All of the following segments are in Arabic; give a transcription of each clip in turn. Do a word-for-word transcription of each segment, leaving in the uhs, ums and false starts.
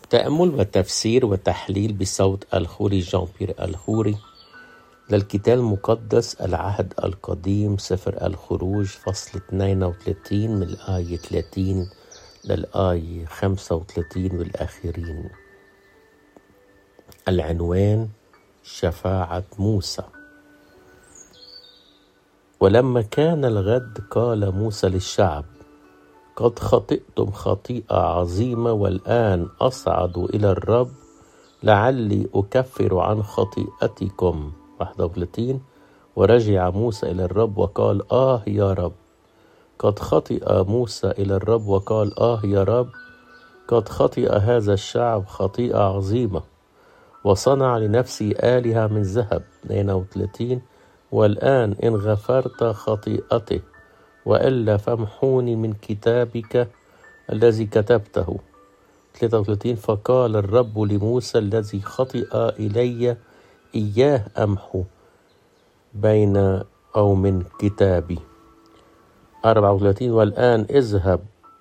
تأمل وتفسير وتحليل بصوت الخوري جان بيير الخوري للكتاب المقدس العهد القديم سفر الخروج فصل اثنين وثلاثين من الآية ثلاثين للآية خمسة وثلاثين والآخرين. العنوان شفاعة موسى. ولما كان الغد قال موسى للشعب: قد خطئتم خطيئة عظيمة، والآن أصعد إلى الرب لعلي أكفر عن خطيئتكم. واحد وثلاثين. ورجع موسى إلى الرب وقال: آه يا رب. قد خطئ موسى إلى الرب وقال: آه يا رب، قد خطئ هذا الشعب خطيئة عظيمة، وصنع لنفسي آلهة من ذهب. اثنين وثلاثين. والآن إن غفرت خطيئته وإلا فامحوني من كتابك الذي كتبته. ثلاثة وثلاثين. فقال الرب لموسى: الذي خطئ إلي إياه أمحو بين أو من كتابي. أربعة وثلاثين. والآن اذهب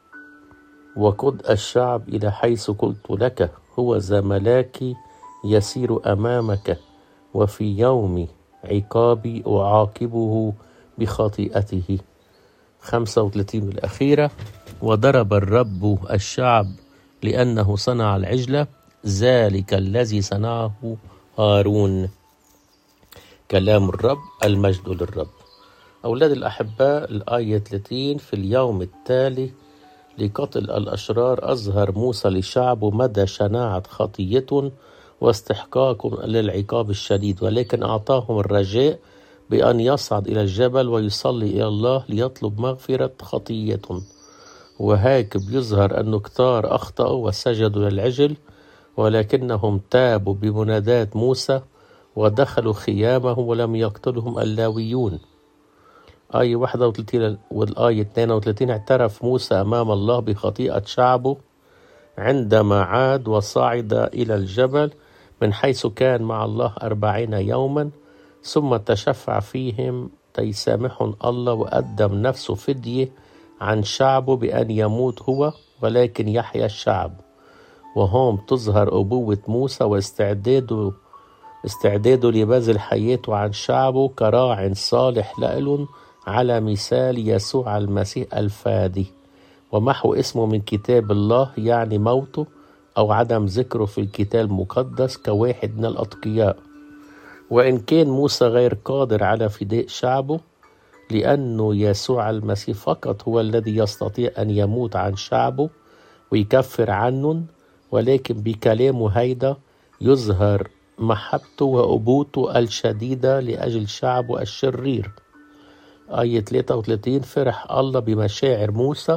وقد الشعب إلى حيث قلت لك، هو ذا ملاكي يسير أمامك، وفي يوم عقابي أعاقبه بخطيئته. خمسة وثلاثين الأخيرة. وضرب الرب الشعب لأنه صنع العجلة، ذلك الذي صنعه هارون. كلام الرب، المجد للرب. أولاد الأحباء، الآية ثلاثين. في اليوم التالي لقتل الأشرار أظهر موسى لشعبه مدى شناعة خطية واستحقاق للعقاب الشديد، ولكن أعطاهم الرجاء بأن يصعد إلى الجبل ويصلي إلى الله ليطلب مغفرة خطية. وهيك بيظهر أنه كتار أخطأوا وسجدوا للعجل، ولكنهم تابوا بمناداة موسى ودخلوا خيامه ولم يقتلهم اللاويون. آية واحد وثلاثين والآية اثنين وثلاثين. اعترف موسى أمام الله بخطيئة شعبه عندما عاد وصعد إلى الجبل من حيث كان مع الله أربعين يوما، ثم تشفع فيهم تيسامحهم الله، وقدم نفسه فدية عن شعبه بأن يموت هو ولكن يحيا الشعب. وهم تظهر أبوة موسى واستعداده استعداده لبذل حياته عن شعبه كراع صالح لهم على مثال يسوع المسيح الفادي، ومحو اسمه من كتاب الله، يعني موته أو عدم ذكره في الكتاب المقدس كواحد من الأتقياء. وإن كان موسى غير قادر على فداء شعبه، لأنه يسوع المسيح فقط هو الذي يستطيع أن يموت عن شعبه ويكفر عنهم، ولكن بكلامه هيدا يظهر محبته وأبوته الشديدة لأجل شعبه الشرير. آية ثلاثة وثلاثين. فرح الله بمشاعر موسى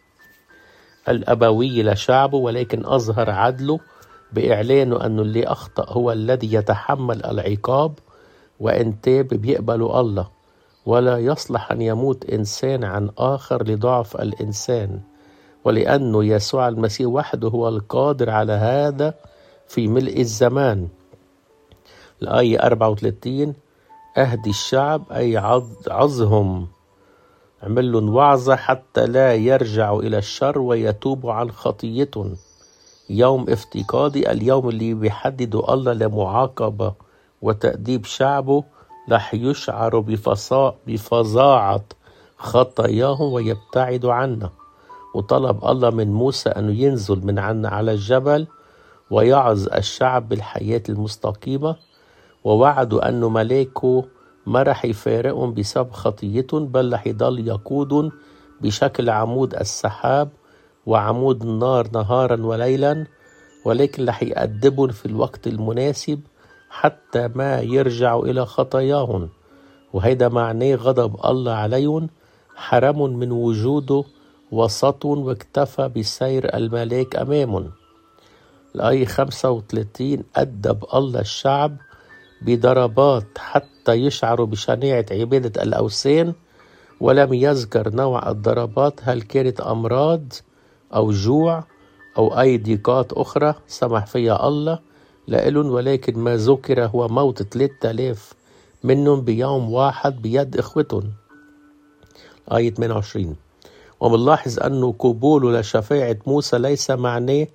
الأبوي لشعبه، ولكن أظهر عدله بإعلانه أنه اللي أخطأ هو الذي يتحمل العقاب، وإن تاب بيقبله الله، ولا يصلح أن يموت إنسان عن آخر لضعف الإنسان، ولأنه يسوع المسيح وحده هو القادر على هذا في ملء الزمان. الآية أربعة وثلاثين. أهدي الشعب أي عظهم، عمل لهم وعظة حتى لا يرجعوا إلى الشر ويتوبوا عن خطيتهم. يوم افتقادي، اليوم اللي بيحدده الله لمعاقبة وتأديب شعبه، رح يشعروا بفظاعة خطاياهم ويبتعدوا عنه. وطلب الله من موسى أنه ينزل من عنا على الجبل ويعظ الشعب بالحياة المستقيمة، ووعدوا أنه ملاكه ما رح يفارقهم بسبب خطيتهم، بل رح يضل يقودهم بشكل عمود السحاب وعمود النار نهارا وليلا، ولكن رح يأدبهم في الوقت المناسب حتى ما يرجعوا إلى خطاياهم. وهذا معناه غضب الله عليهم، حرمهم من وجوده وسطهم، واكتفى بسير الملاك أمامهم. الآية خمسة وثلاثين. أدب الله الشعب بضربات حتى يشعروا بشناعة عبادة الأوثان، ولم يذكر نوع الضربات، هل كانت أمراض أو جوع أو أي ضيقات أخرى سمح فيها الله لإلهم، ولكن ما ذكر هو موت ثلاثة آلاف منهم بيوم واحد بيد إخوتهم. آية ثمانية وعشرين. وبنلاحظ أنه قبوله لشفاعة موسى ليس معناه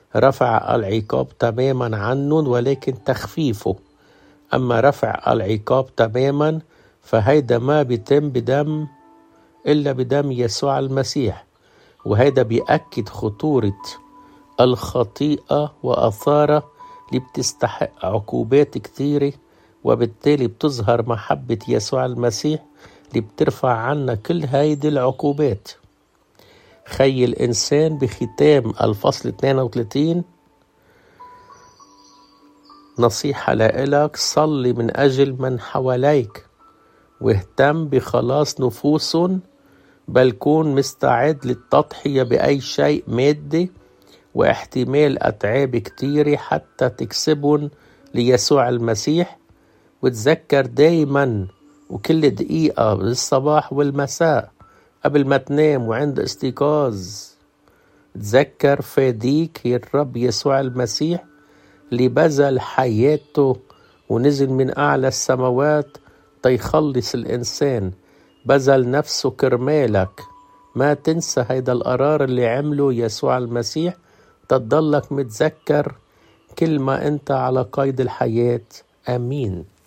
رفع العقاب تماما عنهم ولكن تخفيفه. أما رفع العقاب تماما فهيدا ما بيتم بدم إلا بدم يسوع المسيح، وهيدا بيأكد خطورة الخطيئة وأثارها اللي بتستحق عقوبات كثيرة، وبالتالي بتظهر محبة يسوع المسيح اللي بترفع عنا كل هيدي العقوبات. خي الإنسان بختام الفصل اثنين وثلاثين نصيحة لإلك: صلي من أجل من حواليك واهتم بخلاص نفوسهم، بل كون مستعد للتضحية بأي شيء مادي واحتمال أتعاب كتيرة حتى تكسبهم ليسوع المسيح. وتذكر دايما وكل دقيقة بالصباح والمساء قبل ما تنام وعند استيقاظ تذكر فاديك هي الرب يسوع المسيح اللي بذل حياته ونزل من أعلى السماوات تيخلص الإنسان، بذل نفسه كرمالك. ما تنسى هيدا القرار اللي عمله يسوع المسيح، تضلك متذكر كل ما أنت على قيد الحياة. آمين.